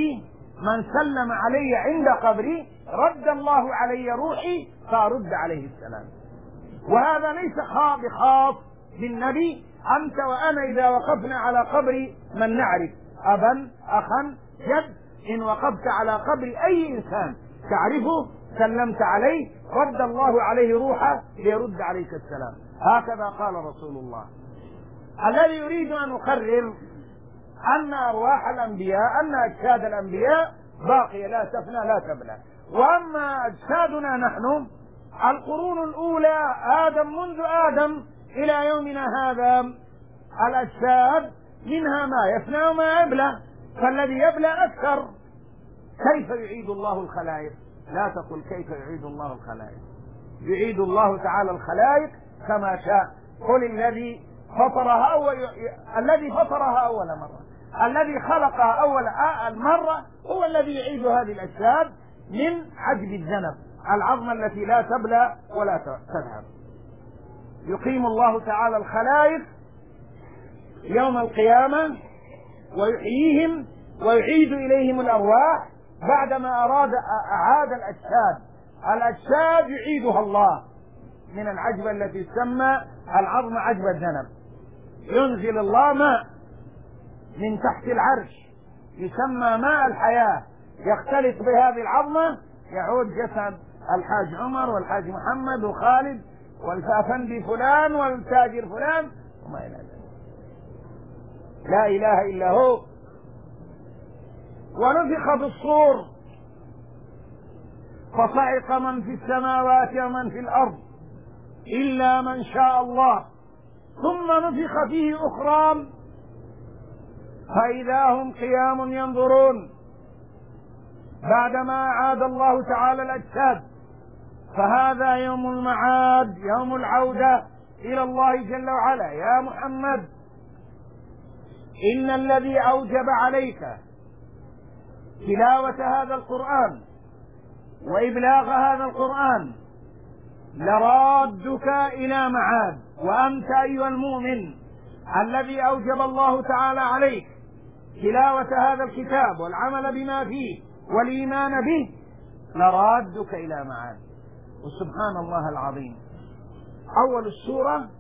Speaker 2: قبري رد الله علي روحي فأرد عليه السلام. وهذا ليس بخاص بالنبي. أنت وأنا إذا وقفنا على قبر من نعرف، أبا، أخا، جد، إن وقفت على قبر أي إنسان تعرفه سلمت عليه رد الله عليه روحه ليرد عليك السلام. هكذا قال رسول الله. الذي يريد أن أقرر أن أرواح الأنبياء، أن أجساد الأنبياء باقية لا تفنى لا تبلى. وأما أجسادنا نحن القرون الأولى، منذ آدم إلى يومنا هذا، الأجساد منها ما يفنى وما يبلى، فالذي يبلى أكثر. كيف يعيد الله الخلائق؟ لا تقل كيف يعيد الله الخلائق. يعيد الله تعالى الخلائق كما شاء. قل الذي فطرها أول مرة، الذي خلقها أول مرة هو الذي يعيد هذه الأجساد من عجب الذنب، العظمة التي لا تبلى ولا تذهب. يقيم الله تعالى الخلائق يوم القيامة ويحييهم ويعيد إليهم الأرواح بعدما أعاد الأجساد يعيدها الله من العجبة التي تسمى العظمة عجب الذنب. ينزل الله ماء من تحت العرش يسمى ماء الحياة، يختلط بهذه العظمة يعود جسد الحاج عمر والحاج محمد وخالد والأفندي فلان والتاجر فلان وما إلى ذلك. لا إله إلا هو. ونفخ في الصور فصعق من في السماوات ومن في الأرض إلا من شاء الله، ثم نفخ فيه أخرى فإذا هم قيام ينظرون. بعدما أعاد الله تعالى الأجساد فهذا يوم المعاد، يوم العودة إلى الله جل وعلا. يا محمد، إن الذي أوجب عليك تلاوة هذا القرآن وإبلاغ هذا القرآن لرادك إلى معاد. وأنت أيها المؤمن الذي أوجب الله تعالى عليك تلاوة هذا الكتاب والعمل بما فيه والإيمان به لرادك إلى معاد. وسبحان الله العظيم أول السورة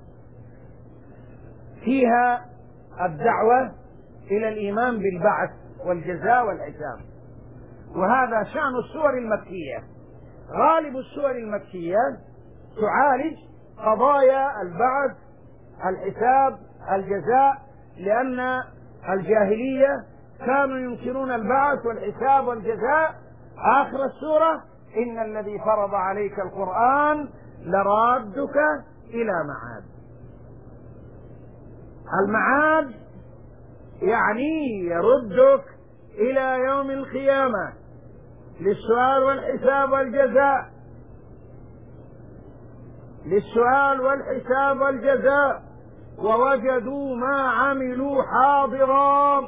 Speaker 2: فيها الدعوة إلى الإيمان بالبعث والجزاء والحساب، وهذا شأن السور المكية. غالب السور المكية تعالج قضايا البعث، الحساب، الجزاء، لأن الجاهلية كانوا ينكرون البعث والحساب والجزاء. آخر السورة إن الذي فرض عليك القرآن لرادك إلى معاد. المعاد يعني يردك إلى يوم القيامة للسؤال والحساب والجزاء، للسؤال والحساب والجزاء. ووجدوا ما عملوا حاضرا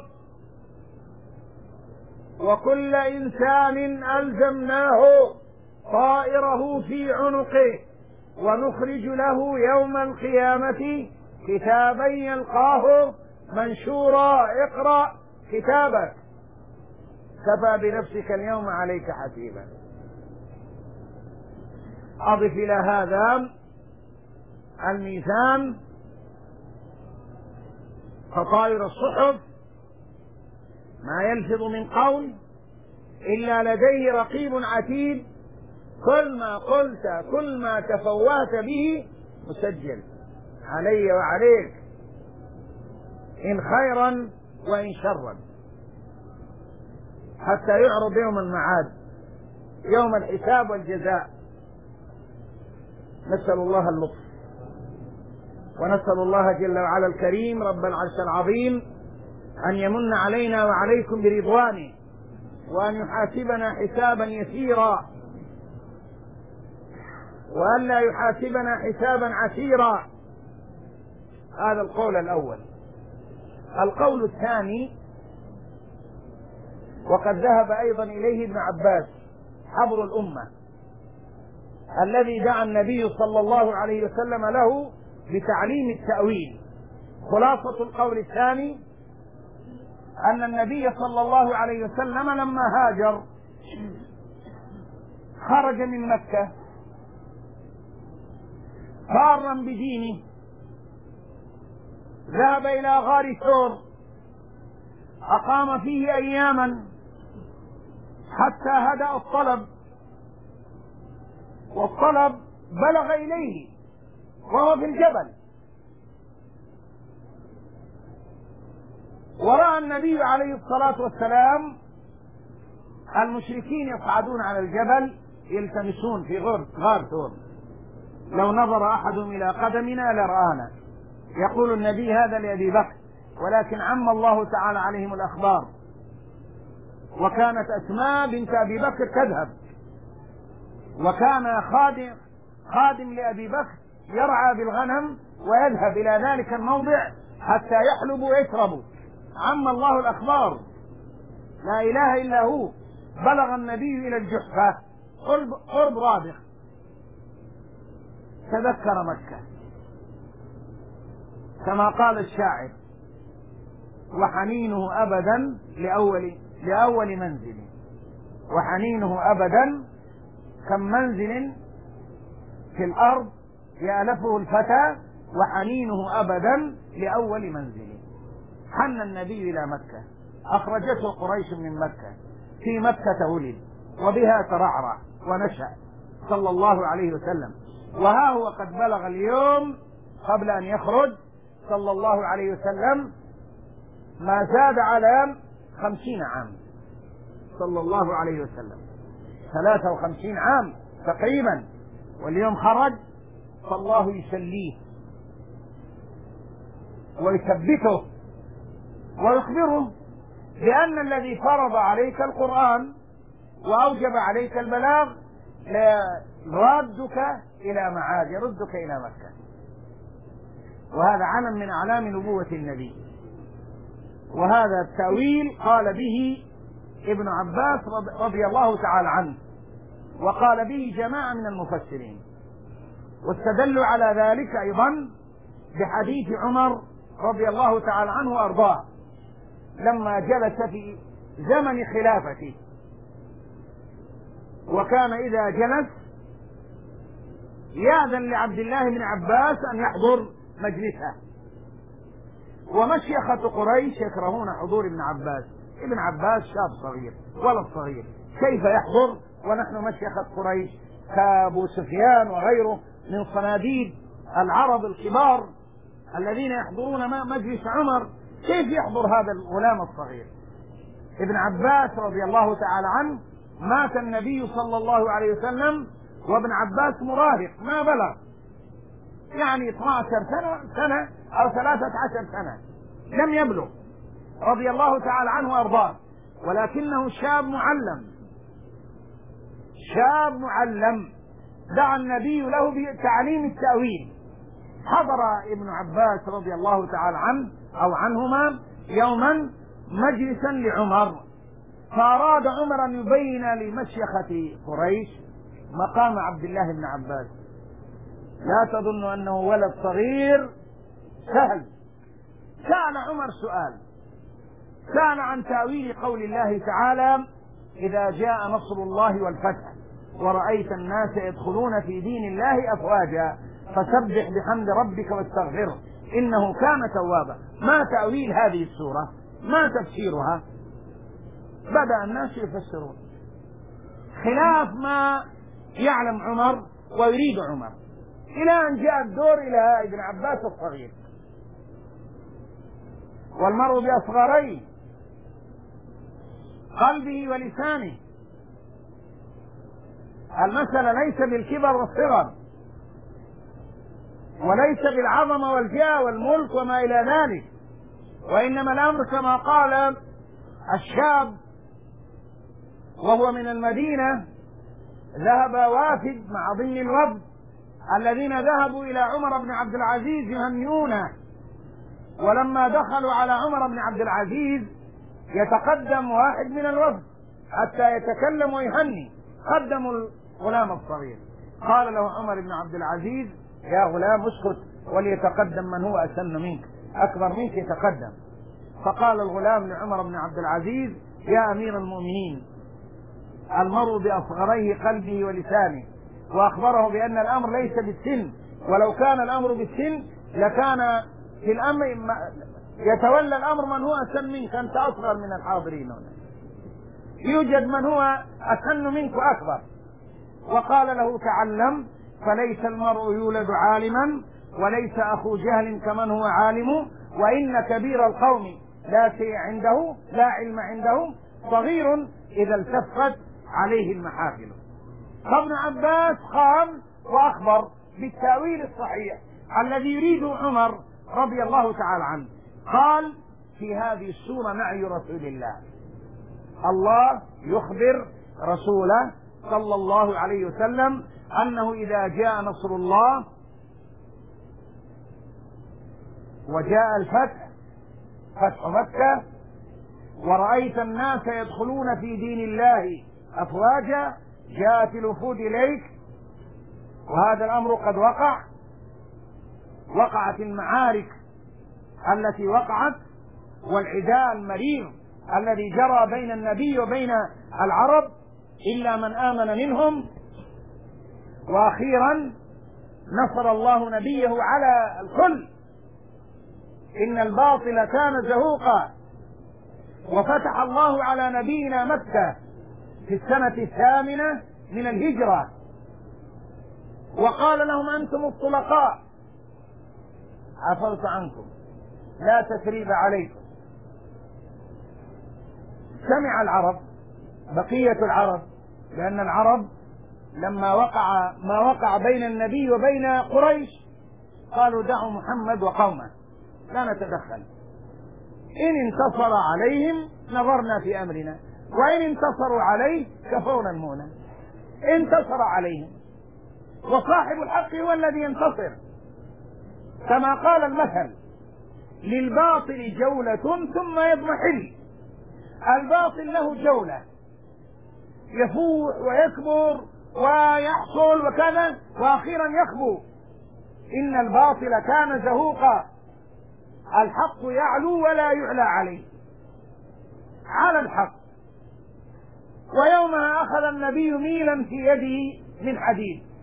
Speaker 2: وكل إنسان ألزمناه طائره في عنقه ونخرج له يوم القيامة كتابا يلقاه منشورا اقرأ كتابك كفى بنفسك اليوم عليك حسيبا. أضف إلى هذا الميزان، فطائر الصحف ما يلفظ من قول إلا لديه رقيب عتيد، كل ما قلت كل ما تفوهت به مسجل علي وعليك، إن خيرا وإن شرا، حتى يعرض يوم المعاد، يوم الحساب والجزاء. نسأل الله اللطف، ونسأل الله جل وعلا الكريم رب العرش العظيم أن يمن علينا وعليكم برضوانه، وأن يحاسبنا حسابا يسيرا، وأن لا يحاسبنا حسابا عسيرا. هذا القول الأول. القول الثاني، وقد ذهب أيضا إليه ابن عباس حبر الأمة الذي دعا النبي صلى الله عليه وسلم له بتعليم التأويل. خلاصة القول الثاني أن النبي صلى الله عليه وسلم لما هاجر خرج من مكة فارا بدينه، ذهب إلى غار ثور أقام فيه أياما حتى هدأ الطلب، والطلب بلغ إليه وهو في الجبل، ورأى النبي عليه الصلاة والسلام المشركين يصعدون على الجبل يلتمسون في غار ثور، لو نظر أحدهم إلى قدمنا لرآنا. يقول النبي هذا لأبي بكر، ولكن عم الله تعالى عليهم الأخبار، وكانت أسماء بنت أبي بكر تذهب، وكان خادم لأبي بكر يرعى بالغنم ويذهب إلى ذلك الموضع حتى يحلب ويشرب. عم الله الأخبار، لا إله إلا هو. بلغ النبي إلى الجحفة قرب رابغ، تذكر مكة كما قال الشاعر: وحنينه أبدا لأول منزل، وحنينه أبدا كم منزل في الأرض يألفه الفتى، وحنينه أبدا لأول منزل. حن النبي إلى مكة، أخرجته قريش من مكة، في مكة ولد وبها ترعرع ونشأ صلى الله عليه وسلم، وها هو قد بلغ اليوم قبل أن يخرج صلى الله عليه وسلم ما زاد على 50 عام صلى الله عليه وسلم، 53 عام تقريبا، واليوم خرج، فالله يسليه ويثبته ويخبره بأن الذي فرض عليك القرآن وأوجب عليك البلاغ رادك إلى معاد، يردك إلى مكة. وهذا علم من أعلام نبوة النبي، وهذا التأويل قال به ابن عباس رضي الله تعالى عنه، وقال به جماعة من المفسرين، واستدلوا على ذلك أيضا بحديث عمر رضي الله تعالى عنه وأرضاه لما جلس في زمن خلافته، وكان إذا جلس يأذن لعبد الله بن عباس أن يحضر مجلسه. ومشيخة قريش يكرهون حضور ابن عباس. ابن عباس شاب صغير ولد صغير، كيف يحضر ونحن مشيخة قريش كأبو سفيان وغيره من صناديد العرب الكبار الذين يحضرون مجلس عمر، كيف يحضر هذا الغلام الصغير؟ ابن عباس رضي الله تعالى عنه مات النبي صلى الله عليه وسلم وابن عباس مراهق ما بلغ، يعني 12 سنة أو 13 سنة لم يبلغ، رضي الله تعالى عنه وأرضاه، ولكنه شاب معلم دعا النبي له بتعليم التأويل. حضر ابن عباس رضي الله تعالى عنه أو عنهما يوما مجلسا لعمر، فأراد عمر أن يبين لمشيخة قريش مقام عبد الله بن عباس. لا تظن أنه ولد صغير سهل. سأل عمر سأل عن تأويل قول الله تعالى: إذا جاء نصر الله والفتح ورأيت الناس يدخلون في دين الله أفواجا فسبح بحمد ربك واستغفره إنه كان توابا. ما تأويل هذه السورة؟ ما تفسيرها؟ بدأ الناس يفسرون خلاف ما يعلم عمر ويريد عمر، إلى أن جاء الدور إلى ابن عباس الصغير. والمرء بأصغريه قلبه ولسانه. المسألة ليس بالكبر والصغر، وليس بالعظمة والجاه والملك وما إلى ذلك، وإنما الأمر كما قال الشاب وهو من المدينة: ذهب وافد مع ضمن الوفد الذين ذهبوا إلى عمر بن عبد العزيز يهنئونه، ولما دخلوا على عمر بن عبد العزيز يتقدم واحد من الوفد حتى يتكلم ويهني، قدموا الغلام الصغير. قال له عمر بن عبد العزيز: يا غلام اسكت وليتقدم من هو أسن منك، أكبر منك يتقدم. فقال الغلام لعمر بن عبد العزيز: يا أمير المؤمنين، المرء بأصغريه قلبه ولسانه. وأخبره بأن الأمر ليس بالسن، ولو كان الأمر بالسن لكان في الأمر يتولى الأمر من هو أسن منك، أنت أصغر من الحاضرين هنا، يوجد من هو أسن منك وأكبر. وقال له: تعلم، فليس المرء يولد عالما وليس أخو جهل كمن هو عالم، وإن كبير القوم لا شيء عنده، لا علم عنده، صغير إذا التفت عليه المحافل. فابن عباس قام وأخبر بالتأويل الصحيح الذي يريده عمر رضي الله تعالى عنه. قال: في هذه السورة نعي رسول الله، الله يخبر رسوله صلى الله عليه وسلم أنه إذا جاء نصر الله وجاء الفتح، فتح مكة، ورأيت الناس يدخلون في دين الله أفواجا، جاءت الوفود إليك، وهذا الأمر قد وقعت المعارك التي وقعت والعداء المرير الذي جرى بين النبي وبين العرب إلا من آمن منهم، وأخيرا نصر الله نبيه على الكل. إن الباطل كان زهوقا، وفتح الله على نبينا مكة في السنة 8 من الهجرة، وقال لهم: أنتم الطلقاء، عفوت عنكم، لا تثريب عليكم. سمع العرب، بقية العرب، لأن العرب لما وقع ما وقع بين النبي وبين قريش قالوا: دعوا محمد وقومه لا نتدخل، إن انتصر عليهم نظرنا في أمرنا، وإن انتصروا عليه كفونا المونة. انتصر عليهم، وصاحب الحق هو الذي ينتصر، كما قال المثل: للباطل جولة ثم يضمحل. الباطل له جولة، يفوح ويكبر ويحصل وكذا، وأخيرا يخبو. إن الباطل كان زهوقا، الحق يعلو ولا يعلى عليه، على الحق. ويومها أخذ النبي ميلا في يده من حديد،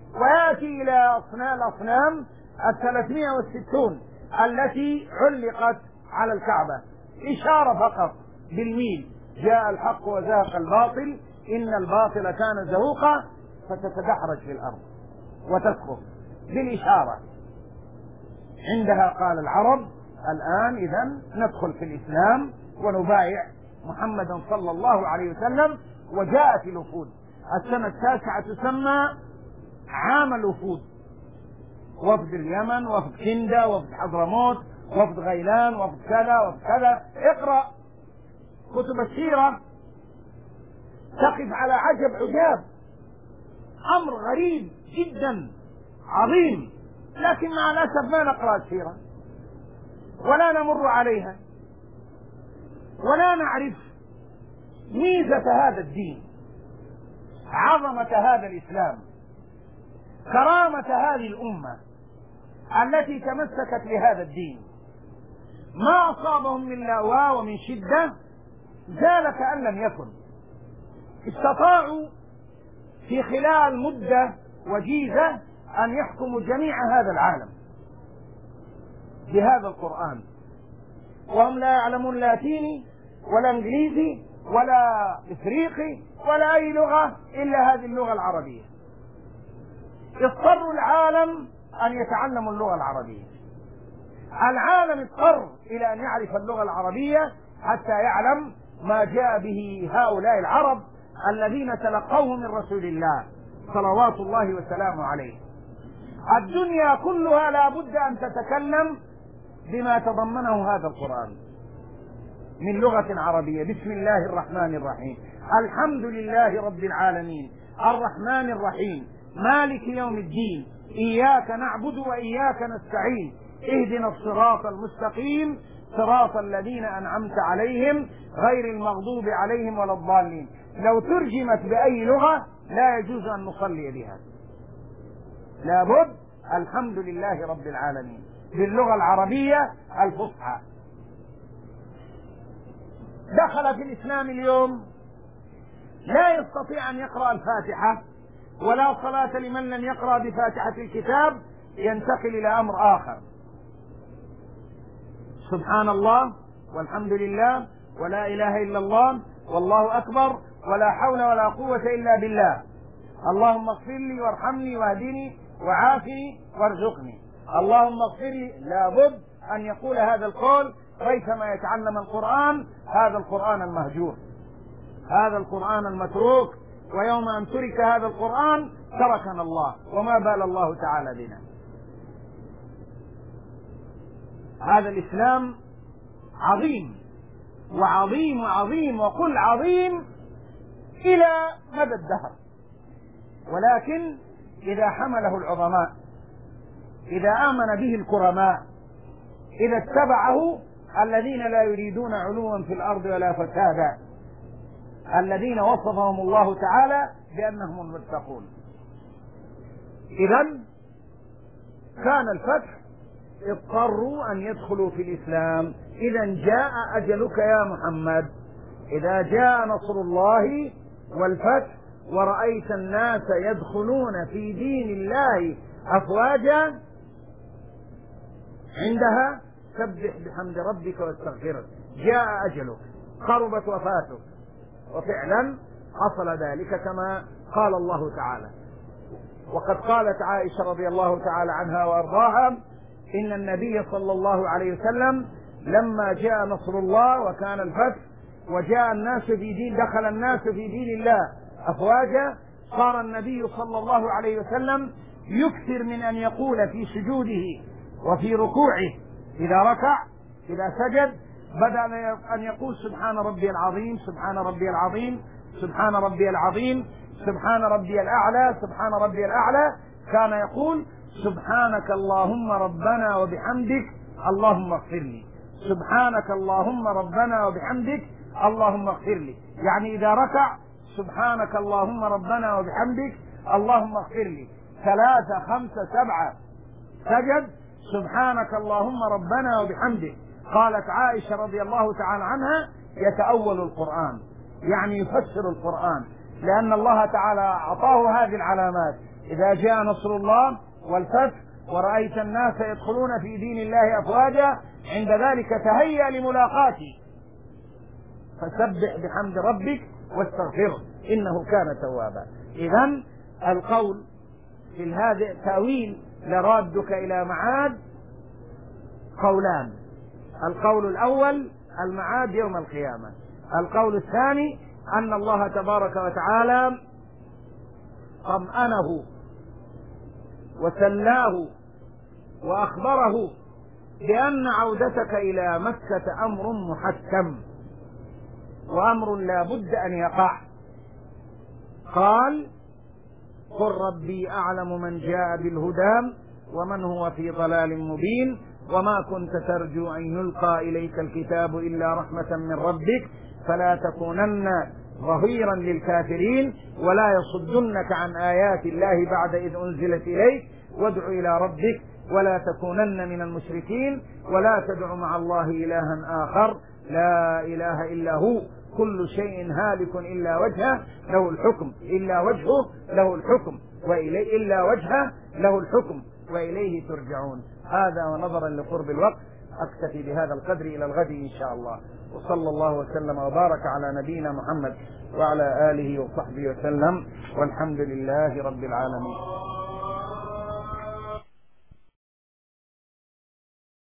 Speaker 2: ويأتي إلى الأصنام 360 التي علقت على الكعبة، إشارة فقط بالميل: جاء الحق وزهق الباطل إن الباطل كان زهوقا، فتتدحرج في الأرض وتسقط بالإشارة. عندها قال العرب: الآن إذن ندخل في الإسلام ونبايع محمدا صلى الله عليه وسلم. وجاءت الوفود. السنة 9 تسمى عام الوفود: وفد اليمن، وفد كندة، وفد حضرموت، وفد غيلان، وفد كذا وفد كذا. اقرأ كتب السيرة تقف على عجب عجاب، أمر غريب جدا عظيم، لكن مع الأسف ما نقرأ السيرة ولا نمر عليها ولا نعرف ميزة هذا الدين، عظمة هذا الإسلام، كرامة هذه الأمة التي تمسكت بهذا الدين. ما أصابهم من لأواء ومن شدة زال كأن لم يكن. استطاعوا في خلال مدة وجيزة أن يحكموا جميع هذا العالم بهذا القرآن، وهم لا يعلمون لاتيني ولا انجليزي ولا افريقي ولا اي لغة الا هذه اللغة العربية. اضطروا العالم ان يتعلموا اللغة العربية. العالم اضطر الى ان يعرف اللغة العربية حتى يعلم ما جاء به هؤلاء العرب الذين تلقوه من رسول الله صلوات الله وسلامه عليه. الدنيا كلها لا بد ان تتكلم بما تضمنه هذا القرآن من لغة عربية. بسم الله الرحمن الرحيم، الحمد لله رب العالمين، الرحمن الرحيم، مالك يوم الدين، إياك نعبد وإياك نستعين، اهدنا الصراط المستقيم، صراط الذين أنعمت عليهم غير المغضوب عليهم ولا الضالين. لو ترجمت بأي لغة لا يجوز أن نصلي بها، لابد الحمد لله رب العالمين باللغة العربية الفصحى. دخل في الإسلام اليوم لا يستطيع أن يقرأ الفاتحة ولا صلاة لمن لم يقرأ بفاتحة الكتاب، ينتقل إلى أمر آخر: سبحان الله والحمد لله ولا إله إلا الله والله أكبر ولا حول ولا قوة إلا بالله، اللهم اغفر لي وارحمني واهدني وعافني وارزقني، اللهم اغفر لي. لابد أن يقول هذا القول ريثما يتعلم القرآن، هذا القرآن المهجور، هذا القرآن المتروك، ويوم أن ترك هذا القرآن تركنا الله، وما بال الله تعالى بنا. هذا الإسلام عظيم وعظيم وعظيم، وقل عظيم إلى مدى الدهر، ولكن إذا حمله العظماء، إذا آمن به الكرماء، إذا اتبعه الذين لا يريدون علوا في الأرض ولا فسادا، الذين وصفهم الله تعالى بأنهم المتقون. إذن كان الفتح، اضطروا أن يدخلوا في الإسلام. إذن جاء أجلك يا محمد، إذا جاء نصر الله والفتح ورأيت الناس يدخلون في دين الله أفواجا، عندها سبح بحمد ربك واستغفره، جاء أجلك، قربت وفاتك. وفعلا حصل ذلك كما قال الله تعالى. وقد قالت عائشة رضي الله تعالى عنها وأرضاها: إن النبي صلى الله عليه وسلم لما جاء نصر الله وكان الفتح وجاء الناس في دين، دخل الناس في دين الله أفواجا، صار النبي صلى الله عليه وسلم يكثر من أن يقول في سجوده وفي ركوعه، إذا ركع إذا سجد بدأ أن يقول: سبحان ربي العظيم، سبحان ربي العظيم، سبحان ربي العظيم، سبحان ربي الأعلى، سبحان ربي الأعلى. كان يقول: سبحانك اللهم ربنا وبحمدك اللهم اغفر لي، سبحانك اللهم ربنا وبحمدك اللهم اغفر لي. يعني إذا ركع: سبحانك اللهم ربنا وبحمدك اللهم اغفر لي. 3 5 7 سجد: سبحانك اللهم ربنا وبحمدك. قالت عائشة رضي الله تعالى عنها: يتأول القرآن، يعني يفسر القرآن، لأن الله تعالى أعطاه هذه العلامات: إذا جاء نصر الله والفتح ورأيت الناس يدخلون في دين الله أفواجا عند ذلك تهيأ لملاقاته، فسبح بحمد ربك واستغفره إنه كان توابا. إذن القول في هذا تأويل لرادك إلى معاد قولان: القول الأول المعاد يوم القيامة، القول الثاني أن الله تبارك وتعالى طمأنه وسلاه وأخبره بأن عودتك إلى مكة أمر محتم وأمر لا بد أن يقع. قال: قل ربي أعلم من جاء بالهدى ومن هو في ضلال مبين وما كنت ترجو أن يلقى إليك الكتاب إلا رحمة من ربك فلا تكونن ظهيرا للكافرين ولا يصدنك عن آيات الله بعد إذ أنزلت إليك وادع إلى ربك ولا تكونن من المشركين ولا تدع مع الله إلها آخر لا إله إلا هو كل شيء هالك إلا وجهه له الحكم إلا وجهه له الحكم إلا وجهه له الحكم وإليه ترجعون. هذا ونظرا لقرب الوقت أكتفي بهذا القدر إلى الغد إن شاء الله، وصلى الله وسلم وبارك على نبينا محمد وعلى آله وصحبه وسلم، والحمد لله رب العالمين.